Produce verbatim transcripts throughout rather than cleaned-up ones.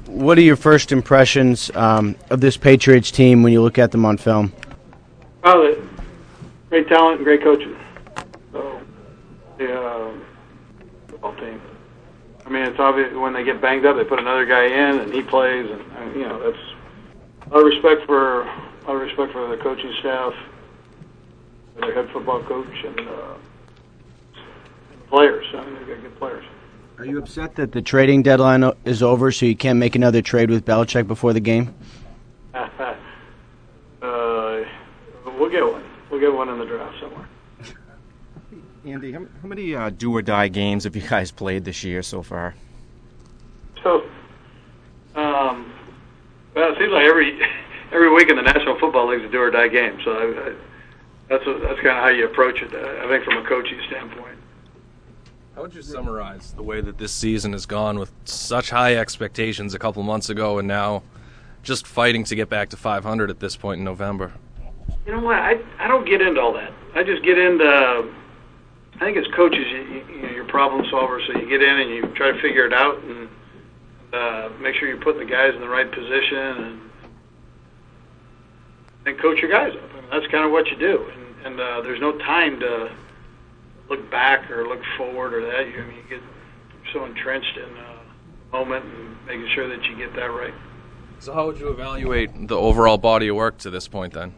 what are your first impressions um, of this Patriots team when you look at them on film? Oh, great talent and great coaching. So, the uh, football team. I mean, it's obvious when they get banged up, they put another guy in and he plays, and, and you know, that's a lot of respect for a lot of respect for the coaching staff, their head football coach, and uh, players. I mean, they've got good players. Are you upset that the trading deadline is over, so you can't make another trade with Belichick before the game? uh, we'll get one. We'll get one in the draft somewhere. Andy, how, how many uh, do-or-die games have you guys played this year so far? So, um, well, it seems like every every week in the National Football League is a do-or-die game. So I, I, that's a, that's kind of how you approach it. I think from a coaching standpoint. How would you summarize the way that this season has gone with such high expectations a couple months ago and now just fighting to get back to five hundred at this point in November? You know what? I I don't get into all that. I just get into, I think as coaches, you, you know, you're problem solvers, so you get in and you try to figure it out and uh, make sure you're putting the guys in the right position and, and coach your guys up. I mean, that's kind of what you do. And, and uh, there's no time to look back or look forward or that. You, I mean, you get so entrenched in uh, the moment and making sure that you get that right. So how would you evaluate the overall body of work to this point then?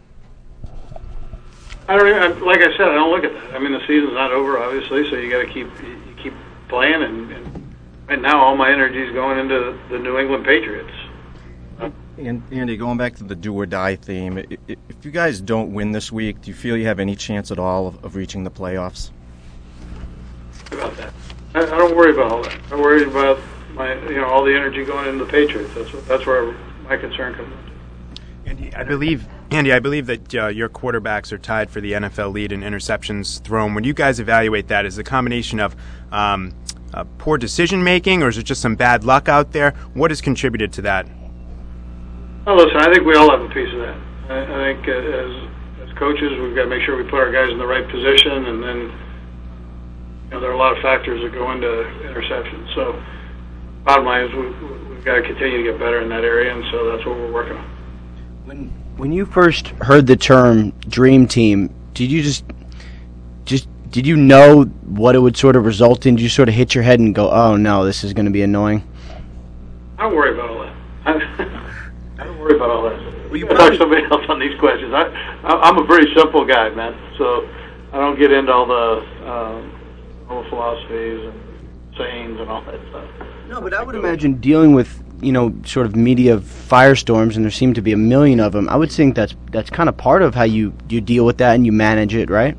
I don't even, like I said, I don't look at that. I mean, the season's not over, obviously, so you got to keep you keep playing. And, and right now, all my energy is going into the New England Patriots. And Andy, going back to the do-or-die theme, if you guys don't win this week, do you feel you have any chance at all of, of reaching the playoffs? About that, I, I don't worry about all that. I worry about my, you know, all the energy going into the Patriots. That's what, that's where my concern comes in. Andy, I believe, Andy, I believe that uh, your quarterbacks are tied for the N F L lead in interceptions thrown. When you guys evaluate that, is it a combination of um, uh, poor decision making, or is it just some bad luck out there? What has contributed to that? Oh, listen, I think we all have a piece of that. I, I think uh, as as coaches, we've got to make sure we put our guys in the right position, and then you know there are a lot of factors that go into interceptions. So, bottom line is we, we've got to continue to get better in that area, and so that's what we're working on. When when you first heard the term "dream team," did you just just did you know what it would sort of result in? Did you sort of hit your head and go, "Oh no, this is going to be annoying"? I don't worry about all that. I don't worry about all that. Well, you talk to somebody else on these questions. I, I'm a very simple guy, man. So I don't get into all the um, all the philosophies and sayings and all that stuff. No, but I would imagine dealing with, you know, sort of media firestorms, and there seem to be a million of them. I would think that's that's kind of part of how you, you deal with that and you manage it, right?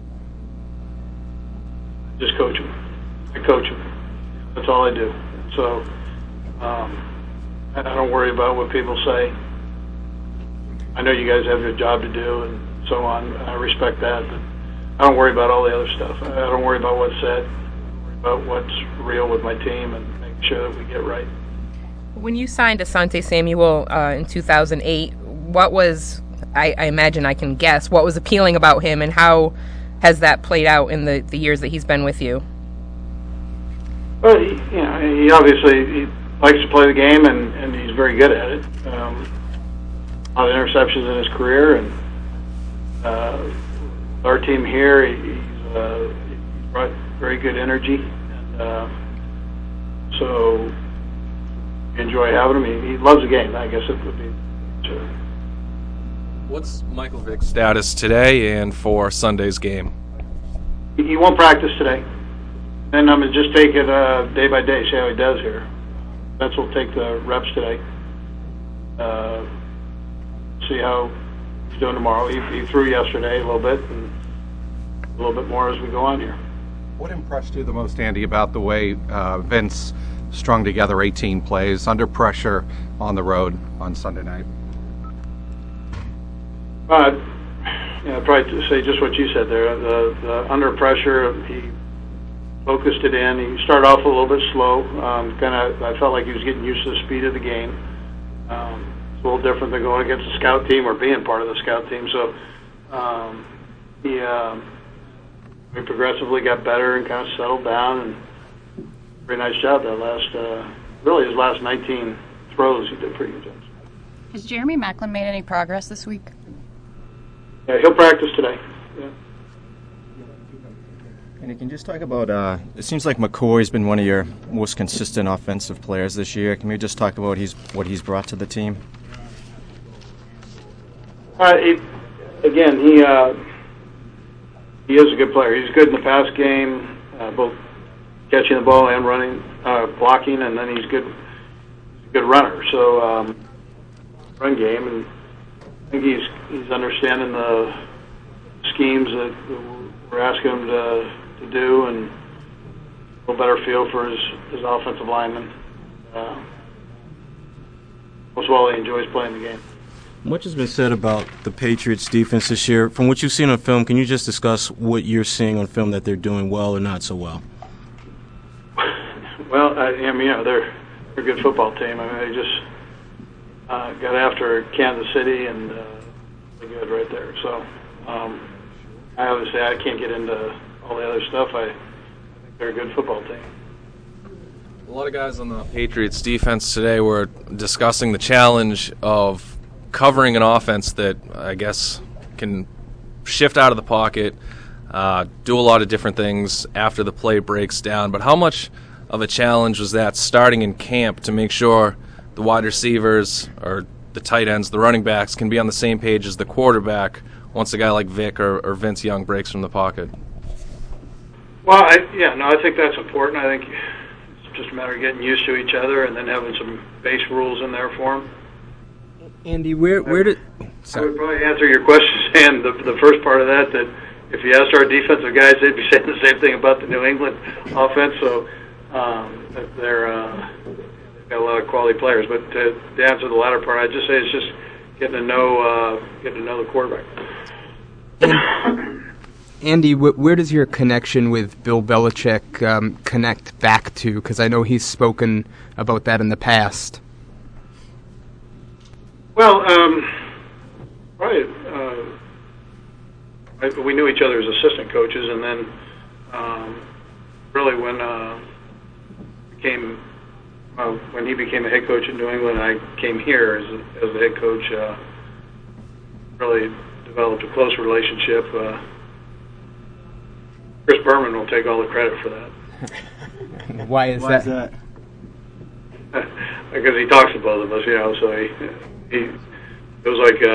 Just coach them. I coach them. That's all I do. So um, I don't worry about what people say. I know you guys have your job to do and so on. I respect that, but I don't worry about all the other stuff. I don't worry about what's said. I worry about what's real with my team and making sure that we get right. When you signed Asante Samuel uh, in two thousand eight, what was, I, I imagine I can guess, what was appealing about him, and how has that played out in the, the years that he's been with you? Well, he, you know, he obviously he likes to play the game, and, and he's very good at it. Um, a lot of interceptions in his career, and uh, our team here, he, he's, uh, he's brought very good energy, and uh, so enjoy having him. He, he loves the game, I guess it would be. Sure. What's Michael Vick's status today and for Sunday's game? He, he won't practice today. Then I'm going to just take it uh, day by day, see how he does here. Vince will take the reps today. Uh, see how he's doing tomorrow. He, he threw yesterday a little bit, and a little bit more as we go on here. What impressed you the most, Andy, about the way uh, Vince strung together eighteen plays under pressure on the road on Sunday night? Uh, yeah, I'd probably say just what you said there. The, the under pressure, he focused it in. He started off a little bit slow. Um, kind of, I felt like he was getting used to the speed of the game. Um, it's a little different than going against the scout team or being part of the scout team. So um, he, uh, he progressively got better and kind of settled down. And very nice job that last, uh, really his last nineteen throws. He did a pretty good chance. Has Jeremy Maclin made any progress this week? Yeah, he'll practice today. Yeah. And you can just talk about, uh, it seems like McCoy's been one of your most consistent offensive players this year. Can we just talk about he's, what he's brought to the team? Uh, he, again, he uh, he is a good player. He's good in the pass game, uh, both catching the ball and running, uh, blocking, and then he's good, he's a good runner. So, um, run game, and I think he's he's understanding the schemes that we're asking him to to do, and a little better feel for his his offensive lineman. Uh, most of all, he enjoys playing the game. Much has been said about the Patriots' defense this year. From what you've seen on film, can you just discuss what you're seeing on film that they're doing well or not so well? Well, I, I mean, you know, they're, they're a good football team. I mean, they just uh, got after Kansas City, and uh, they're good right there. So, um, I obviously I can't get into all the other stuff. I, I think they're a good football team. A lot of guys on the Patriots defense today were discussing the challenge of covering an offense that I guess can shift out of the pocket, uh, do a lot of different things after the play breaks down. But how much of a challenge was that starting in camp to make sure the wide receivers or the tight ends, the running backs, can be on the same page as the quarterback once a guy like Vic or, or Vince Young breaks from the pocket? Well, I, yeah, no, I think that's important. I think it's just a matter of getting used to each other and then having some base rules in there for them. Andy, where where did? Sorry. I would probably answer your question saying the the first part of that, that if you asked our defensive guys, they'd be saying the same thing about the New England offense. So um, they're uh, they've got a lot of quality players. But to, to answer the latter part, I'd just say it's just getting to know uh, getting to know the quarterback. Andy, wh- where does your connection with Bill Belichick um, connect back to? Because I know he's spoken about that in the past. Well, um, right. Uh, I, we knew each other as assistant coaches, and then um, really when uh, became uh, when he became a head coach in New England, I came here as a, as the head coach. Uh, really developed a close relationship. Uh, Chris Berman will take all the credit for that. Why is Why that? is that? Because he talks to both of us, you know. So he. He, it was like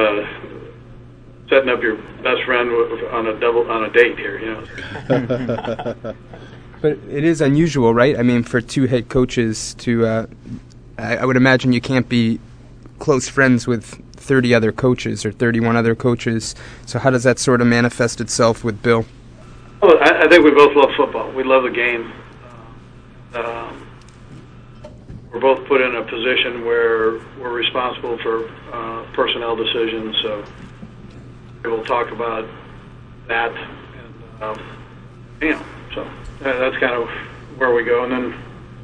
uh, setting up your best friend on a double on a date here, you know. But it is unusual, right? I mean, for two head coaches to, uh, I, I would imagine you can't be close friends with thirty other coaches or thirty-one other coaches. So how does that sort of manifest itself with Bill? Well, I, I think we both love football. We love the game. Uh, um, We're both put in a position where we're responsible for uh, personnel decisions, so we'll talk about that. And, um, you know, so uh, that's kind of where we go. And then,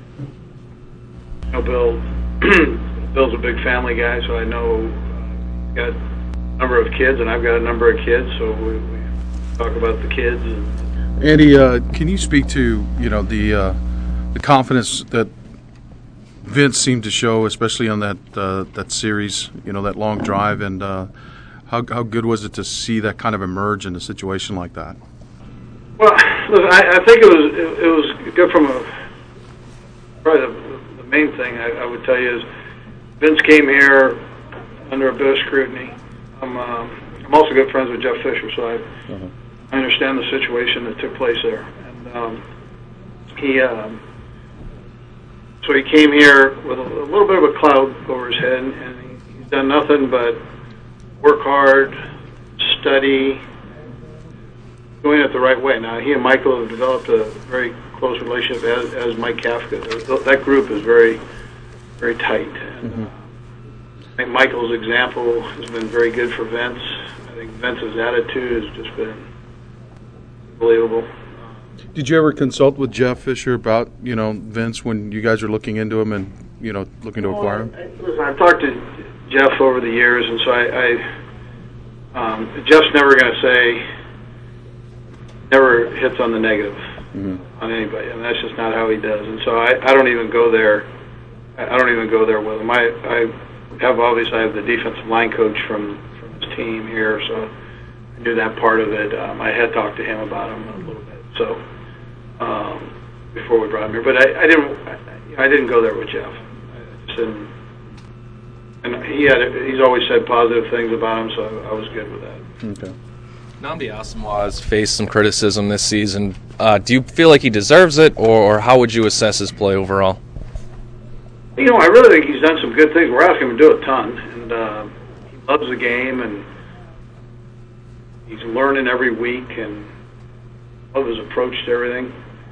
you know, Bill, Bill's a big family guy, so I know uh, he's got a number of kids, and I've got a number of kids, so we, we talk about the kids. And Andy, uh, can you speak to you know the uh, the confidence that Vince seemed to show, especially on that uh, that series, you know, that long drive, and uh, how how good was it to see that kind of emerge in a situation like that? Well, look, I, I think it was it, it was good from a probably the, the main thing I, I would tell you is Vince came here under a bit of scrutiny. I'm uh, I'm also good friends with Jeff Fisher, so I uh-huh. I understand the situation that took place there, and um, he. Um, So he came here with a, a little bit of a cloud over his head, and he, he's done nothing but work hard, study, doing it the right way. Now, he and Michael have developed a very close relationship, as, as Mike Kafka. That group is very, very tight. And, mm-hmm. uh, I think Michael's example has been very good for Vince. I think Vince's attitude has just been unbelievable. Did you ever consult with Jeff Fisher about, you know, Vince when you guys were looking into him and, you know, looking to acquire him? Well, listen, I've talked to Jeff over the years, and so I, I um, Jeff's never going to say, never hits on the negative mm-hmm. on anybody. I mean, that's just not how he does. And so I, I don't even go there. I don't even go there with him. I, I have obviously I have the defensive line coach from, from his team here, so I knew that part of it. Um, I had talked to him about him a little bit, so um, before we brought him here. But I, I didn't I, I didn't go there with Jeff. I just didn't, and he had he's always said positive things about him, so I was good with that. Okay. Nnamdi Asomugha has faced some criticism this season. Uh, do you feel like he deserves it, or, or how would you assess his play overall? You know, I really think he's done some good things. We're asking him to do a ton, and uh, he loves the game, and he's learning every week, and I love his approach to everything.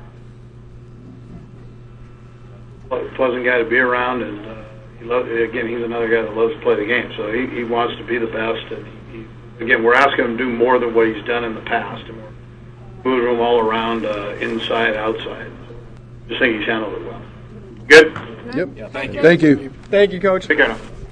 Pleasant guy to be around, and uh, he loves, again, he's another guy that loves to play the game, so he, he wants to be the best, and he, he again, we're asking him to do more than what he's done in the past, and we're moving him all around, uh, inside, outside. Just think he's handled it well. Good? Yep. Yeah, thank you. Thank you. Thank you, Coach. Take care now.